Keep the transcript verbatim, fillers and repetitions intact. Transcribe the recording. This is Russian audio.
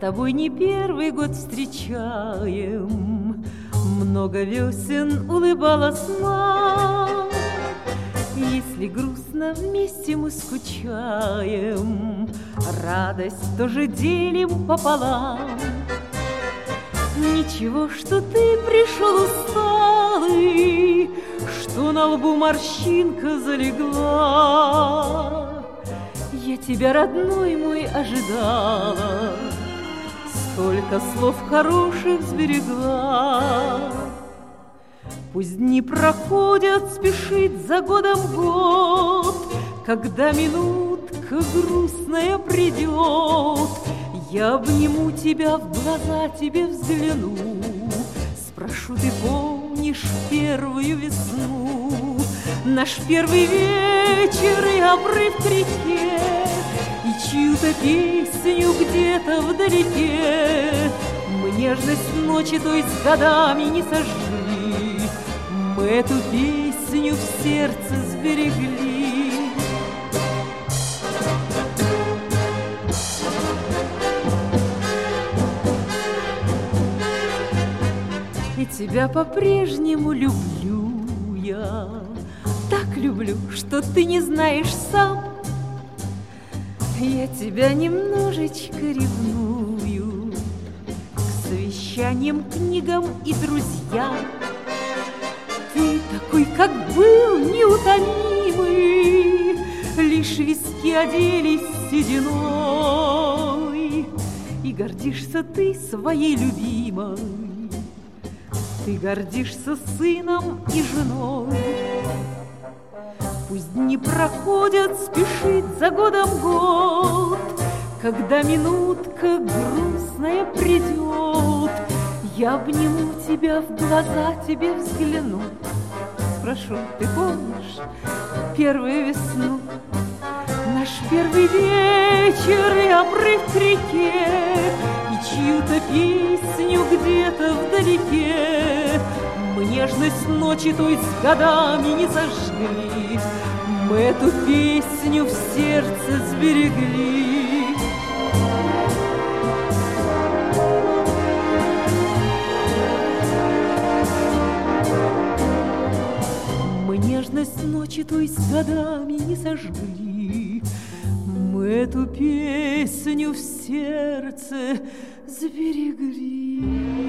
тобой не первый год встречаем, много весен улыбалась нам. Если грустно, вместе мы скучаем, радость тоже делим пополам. Ничего, что ты пришел усталый, что на лбу морщинка залегла. Я тебя, родной мой, ожидала, столько слов хороших сберегла. Пусть дни проходят, спешит за годом год, когда минутка грустная придет, я обниму тебя, в глаза тебе взгляну, спрошу, ты помнишь первую весну, наш первый вечер и обрыв к реке, и чью-то песню где-то вдалеке. Мы нежность ночи той с годами не сожгли, мы эту песню в сердце сберегли. И тебя по-прежнему люблю я, так люблю, что ты не знаешь сам. Я тебя немножечко ревную к совещаниям, книгам и друзьям. Ты такой, как был, неутомимый, лишь виски оделись сединой, и гордишься ты своей любимой, ты гордишься сыном и женой. Пусть дни проходят, спешит за годом год, когда минутка грустная придет, я обниму тебя, в глаза тебе взгляну, спрошу, ты помнишь первую весну, наш первый вечер и обрыв к реке, и чью-то песню где-то вдалеке. Мы нежность ночи той с годами не сожгли, мы эту песню в сердце сберегли. Мы нежность ночи той с годами не сожгли, мы эту песню в сердце сберегли.